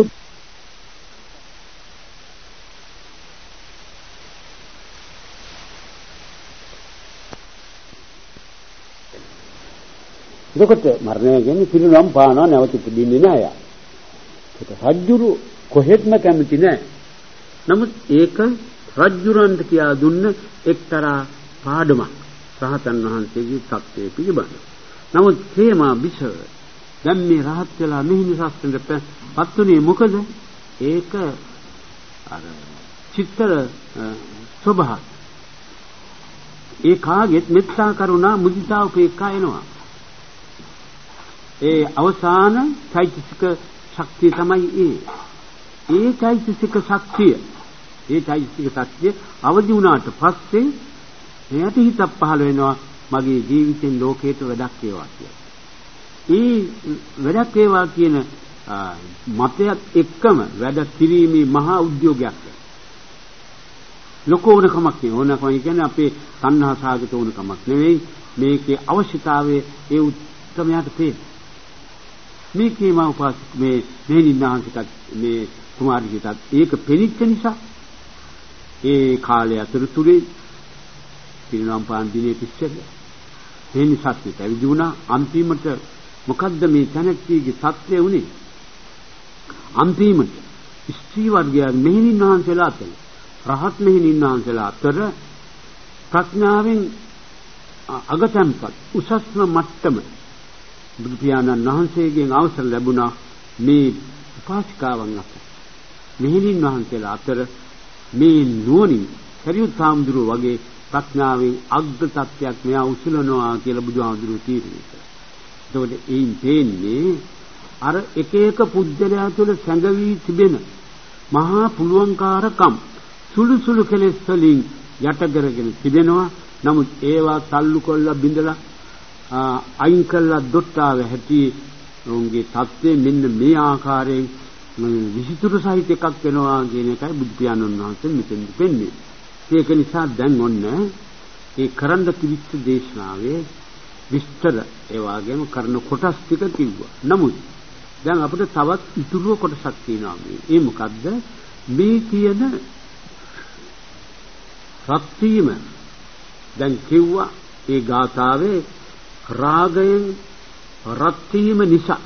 එතකොට මරණය කියන්නේ පිරිනම් පානවා නැවත ඉපදින්නේ නෑ යා. ඒක රජ්ජුරුව කොහෙත්ම කැමති නෑ. නමුත් ඒක රජ්ජුරන්ට කියා දුන්න එක්තරා පාඩමක් රහතන් වහන්සේගේ තත්ත්වයේ පිළිබඳ. නමුත් හේමා බිසව දැන් මේ රහත් වෙලා මෙහිණි ශාස්ත්‍රයට පත්ුනේ මොකද? ඒක අර චිත්තර ස්වභාව. ඒ කාගෙත් මෙත්තා කරුණා මුදිතා උපේක්ඛා එනවා. ඒ අවසාන චෛතසික ශක්තිය තමයි ඒ චෛතසික ශක්තිය. ඒ චෛතසික ශක්තිය අවදි වුණාට පස්සේ එයාට හිතක් පහළ වෙනවා මගේ ජීවිතෙන් ලෝකයට වැඩක් වේවා කියලා. ඒ වැඩක් වේවා කියන මතයත් එක්කම වැඩ කිරීමේ මහා උද්‍යෝගයක්. ලෝකෝණකමක් නෙවෙයි. ඕනකම කියන්නේ අපේ තණ්හා සාගත ඕනකමක් නෙවෙයි. මේකේ අවශ්‍යතාවයේ ඒ උත්තරමයට තේරෙන. මේකේ මා උපාසක මේ නින්නාංශිකත් මේ කුමාරිකටත් ඒක පෙනිච්ච නිසා ඒ කාලය අතරතුරේ පිරිනම් පාන් දිනේ පිස්සෙල්ල ඒ නිසා පැවිදි වුණා. අන්තිමට මොකද්ද මේ තැනැත්තිගේ සත්‍යය උනේ? අන්තිමට ස්ත්‍රී වර්ගයේ මෙහෙණින් වහන්සේලා අතර රහත් මෙහෙණින් වහන්සේලා අතර ප්‍රඥාවෙන් අගතම්පත් උසස්ම මට්ටම බුදු පියාණන් වහන්සේගෙන් අවසර ලැබුණා. මේ උපාසිකාවන් අතර මෙහෙණින් වහන්සේලා අතර මේ නුවණින් සරියුත් හාමුදුරුවෝ වගේ ප්‍රඥාවෙන් අග්ග තත්ත්වයක් මෙයා උසුලනවා කියලා බුදුහාමුදුරුවෝ තීරණය කළා. ඒකෝට එයින් තේන්නේ අර එක එක පුද්ගලයා තුළ සැඟවී තිබෙන මහා පුළුවන්කාරකම් සුළු සුළු කෙලෙස් වලින් යට කරගෙන තිබෙනවා. නමුත් ඒවා තල්ලු කරලා බිඳලා අයින් කළා දොට්ටාව හැටි උන්ගේ தත්ත්වය මෙන්න මේ ආකාරයෙන් විසිතුරු සහිත එකක් වෙනවා කියන එකයි බුදු පියාණන් වහන්සේ මෙතෙන් දෙන්නේ. ඒක නිසා දැන් ඔන්න ඒ කරන්න තිබිච්ච දේශනාවේ විස්තර ඒ වගේම කරන කොටස් ටික කිව්වා. නමුත් දැන් අපිට තවත් ඉතුරු කොටසක් තියෙනවා මේ. ඒ මොකද්ද? මේ කියන රත් වීම දැන් කිව්වා ඒ ගාථාවේ රාගයෙන් රත් වීම නිසා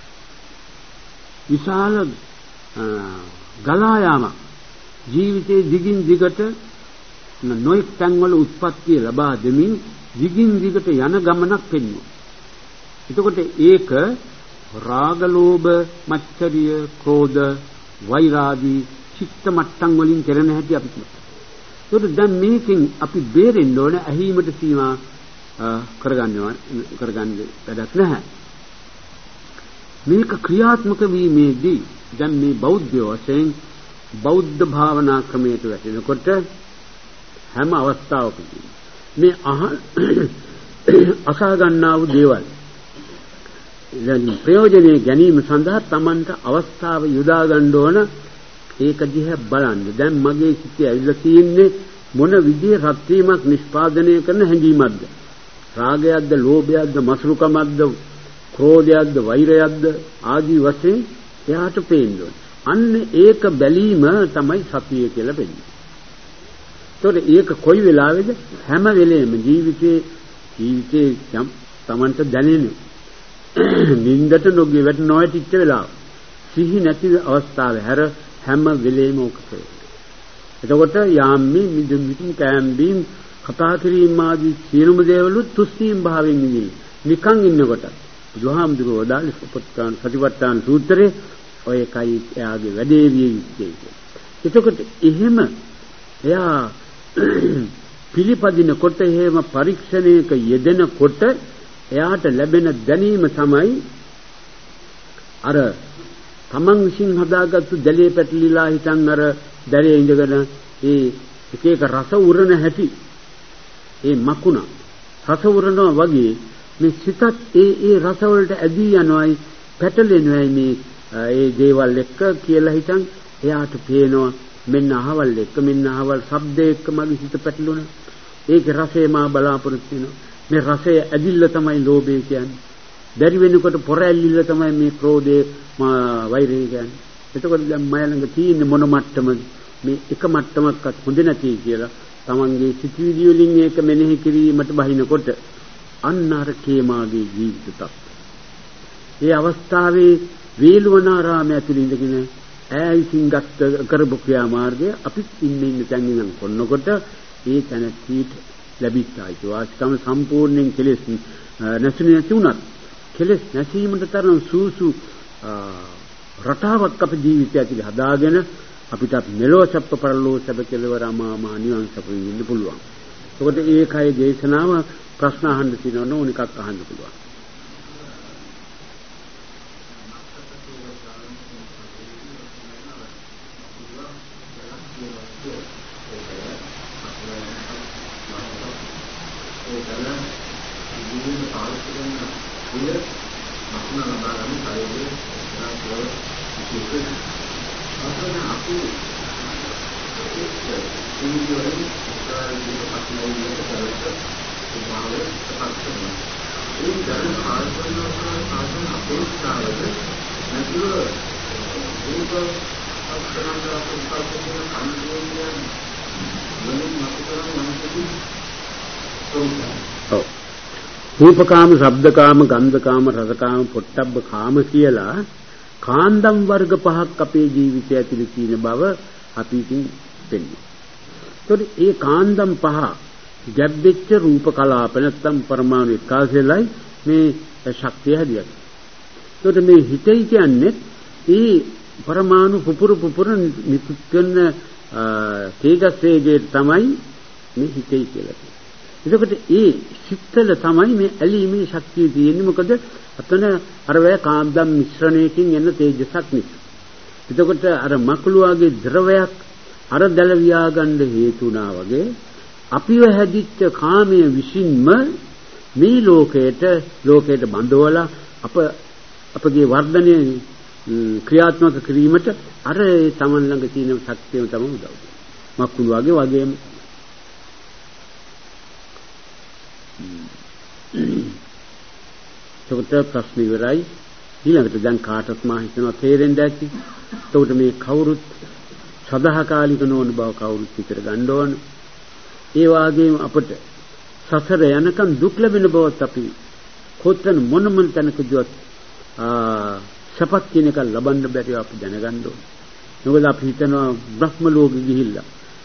විශාල ගලා යාම ජීවිතයේ දිගින් දිගට නොයෙක් තැන්වල උත්පත්ති ලබා දෙමින් දිගින් දිගට යන ගමනක් පෙන්වනවා. එතකොට ඒක රාග ලෝභ මච්චරිය ක්‍රෝධ වෛරාදී චිත්ත මට්ටම් වලින් කරන හැටි අපි කියනවා. ඒකට දැන් මේකෙන් අපි බේරෙන්න ඕන ඇහිීමට සීමා කරගන්න වැඩක් නැහැ. මේක ක්‍රියාත්මක වීමේදී දැන් මේ බෞද්ධ වශයෙන් බෞද්ධ භාවනා ක්‍රමයට වැටෙනකොට හැම අවස්ථාවකදී මේ අසා ගන්නා වූ දේවල් දැන් ප්‍රයෝජනෙ ගැනීම සඳහා Tamanට අවස්ථාව යොදා ගන්න ඕන. ඒක දිහා බලන්න. දැන් මගේ සිතේ ඇවිල්ලා තියෙන්නේ මොන විදිහේ රත් වීමක් නිෂ්පාදනය කරන හැඟීමක්ද? රාගයක්ද, ලෝභයක්ද, මසුරුකමක්ද, ක්‍රෝධයක්ද, වෛරයක්ද ආදී වශයෙන් එයාට පේන්න අන්න ඒක බැලීම තමයි සතිය කියලා වෙන්නේ. ඒතකොට ඒක කොයි වෙලාවේද? හැම වෙලේම ජීවිතේ යම් Tamanට දැනෙන නින්දට නොගිය නොවැටිච්ච වෙලාව සිහි නැති අවස්ථාවේ හැර හැම වෙලේම ඕක කරේ. එතකොට යාම්මේ මිදුම් කෑම්බීම් කතා කිරීම ආදී සියලුම දේවලුත් තුස්සීම් භාවයෙන් නිකන් ඉන්නකොට බුදුහාමුදුරුවෝ දාලි සතිපට්ඨාන සූත්‍රයේ ඔය එකයි එයාගේ වැඩේ විය යුත්තේ. එතකොට එහෙම එයා පිළිපදිනකොට එහෙම පරීක්ෂණයක යෙදෙනකොට එයාට ලැබෙන දැනීම තමයි අර තමන් විසින් හදාගත්තු දැලේ පැටලිලා හිටන් අර දැලේ ඉඳගෙන ඒ එක එක රස උරන හැටි ඒ මකුණ රස උරනවා වගේ මේ සිතත් ඒ රස වලට ඇදී යනවායි පැටලෙනවායි මේ ඒ දේවල් එක්ක කියලා හිටන් එයාට පේනවා මෙන්න අහවල් එක්ක මෙන්න අහවල් ශබ්ද එක්ක මගේ හිත පැටලුණා. ඒකේ රසය මා බලාපොරොත්තු වෙනවා. මේ රසය ඇදිල්ල තමයි ලෝභය කියන්නේ. බැරි වෙනකොට පොර ඇල්ලිල්ල තමයි මේ ක්‍රෝධය වෛරය කියන්නේ. එතකොට දැන් මය ළඟ තියෙන මොන මට්ටමද? මේ එක මට්ටමක්වත් හොඳ නැති කියලා තමන්ගේ සිතිවිලි වලින් ඒක මෙනෙහි කිරීමට බහිනකොට අන්න අර කේමාගේ ජීවිත තත්ත්වය. ඒ අවස්ථාවේ වේළුවනාරාමයේ ඇතුළේ ඉඳගෙන ඈයිසින් ගත්ත කරපු ක්‍රියාමාර්ගය අපිත් ඉන්න තැන් ඉඳන් කොන්නකොට ඒ තැනට ලැබිච්චායි වාස්කම සම්පූර්ණයෙන් කෙලෙස් නැසුනේ නැති උනත් කෙලෙස් නැසීමට තරම් සූසු රටාවක් අපේ ජීවිතය ඇතුලේ හදාගෙන අපිට මෙලෝ සැප පරලෝ සැප කෙලවර මා නිවන් සැප විඳින්න පුළුවන්. ඒකට ඒකයි දේශනාව ප්‍රශ්න අහන්න තියෙනවා ඕන එකක් අහන්න පුළුවන්. රූපකාම, ශබ්දකාම, ගන්ධකාම, රසකාම, පොට්ටබ්බ කාම කියලා කාන්දම් වර්ග පහක් අපේ ජීවිතය ඇතුළේ තියෙන බව අපි ඉතින් පෙන්නනවා. ඒතකොට ඒ කාන්දම් පහ ගැබ්බෙච්ච රූප කලාප නැත්නම් පරමාණු එකාසෙලයි මේ ශක්තිය හැදියන්නේ. ඒතකොට මේ හිතේ කියන්නේ ඒ පරමාණු පුපුර නිකුත් කරන තේජස්සේ තමයි මේ හිතේ කියලා කියන්නේ. එතකොට ඒ සිත්තල තමයි මේ ඇලීමේ ශක්තිය තියෙන්නේ. මොකද අතන අර වේ කාන්දම් මිශ්‍රණයකින් එන තේජසක් නිසා. එතකොට අර මකුළුවාගේ ද්‍රවයක් අර දැල වියා ගන්න හේතු වුණා වගේ අපිව හැදිච්ච කාමයේ විසින්ම මේ ලෝකයට බඳවලා අපගේ වර්ධනය ක්‍රියාත්මක කිරීමට අර තමන් ළඟ තියෙන ශක්තියම තමයි උදව් කරන්නේ. මකුළුවාගේ වගේම එතකොට ප්‍රශ්න ඉවරයි. ඊළඟට දැන් කාටත් මා හිතනවා තේරෙන්න ඇති. එතකොට මේ කවුරුත් සදාකාලික නොවන බව කවුරුත් හිතර ගන්න ඕන. ඒ වගේම අපට සසර යනකම් දුක් ලැබෙන බවත් අපි කොතන මොන තැනකදීවත් සපක් කියන එක ලබන්න බැරිව අපි දැනගන්න ඕන. මොකද අපි හිතනවා බ්‍රහ්ම ලෝකෙ ගිහිල්ලා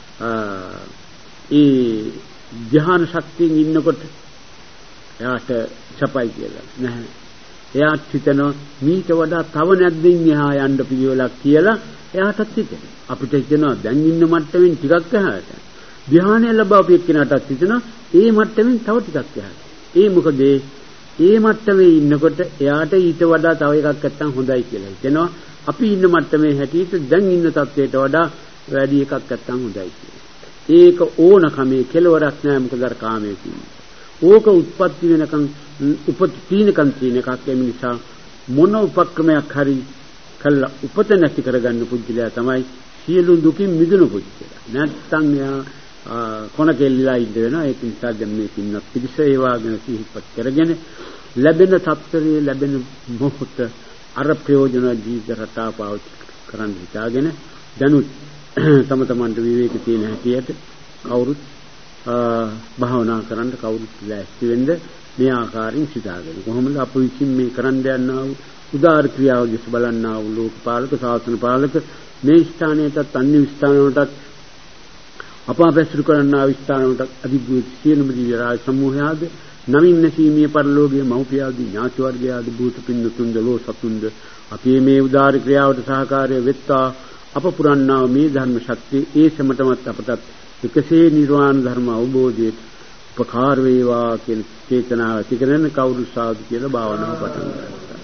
ඒ ධ්‍යාන ශක්තියෙන් ඉන්නකොට එයාට සපයි කියලා නැහැ. එයාට හිතනවා මීට වඩා තව නැද්දින් එහා යන්න පිළිවෙලක් කියලා එයාටත් හිතෙනවා. අපිට හිතෙනවා දැන් ඉන්න මට්ටමින් ටිකක් එහාට. ධ්‍යානය ලැබව එක්කිනාටත් හිතෙනවා ඒ මට්ටමින් තව ටිකක් එහාට. ඒ මොකද ඒ මට්ටමේ ඉන්නකොට එයාට ඊට වඩා තව එකක් නැත්තම් හොඳයි කියලා හිතෙනවා. අපි ඉන්න මට්ටමේ හැටියට දැන් ඉන්න තත්වයට වඩා වැඩි එකක් නැත්තම් හොඳයි කියලා. ඒක ඕනකමේ කෙලවරක් නෑ. මොකද අර කාමයේ තියෙන්නේ. ඕක උත්පත්ති වෙනකන් උපතිනකන් තියෙන එකක්. ඒ නිසා මොන උපක්‍රමයක් හරි කළා උපත නැති කරගන්න පුජ්‍යලයා තමයි සියලු දුකින් මිදුණු පුජ්‍යලයා. නැත්තම් එයා කොන කෙල්ලලා ඉඳ වෙනවා. ඒක නිසා දැන් මේ පින්නක් පිළිස ඒ වාගෙන සිහිපත් කරගෙන ලැබෙන තත්ත්වයේ ලැබෙන මොහොත අර ප්‍රයෝජන ජීවිත රටාව පාවිච්චි කරන්න හිතාගෙන දැනුත් තම තමන්ට විවේක තියෙන හැටියට කවුරුත් භාවනා කරන්න කවුරුත් ලෑස්ති වෙන්න මේ ආකාරයෙන් සිතාගෙන කොහොමද අප විසින් මේ කරන්න යනවා උදාාර ක්‍රියාව දිස් බලන්නා වූ ලෝකපාලක ශාසන පාලක මේ ස්ථානයටත් අන්‍ය ස්ථානවලටත් අපාපැසුරු කරන්නා ස්ථානවලට අධිභූත සියලුම දිව්‍ය රාජ සමූහයාද නමින් නැසීමේ පරලෝකයේ මෞපියාදී ඥාති වර්ගයාද භූත පින්නතුන් දලෝ සතුන්ද අපේ මේ උදාාර ක්‍රියාවට සහකාරය වෙත්තා. අප පුරන්නා මේ ධර්ම ශක්තිය ඒ සමටමත් අපටත් එකසේ නිර්වාණ ධර්ම අවබෝධයට උපකාර වේවා කියන චේතනාව ඇති කරගෙන කවුරු සාදු කියලා භාවනාව පටන් ගන්නවා.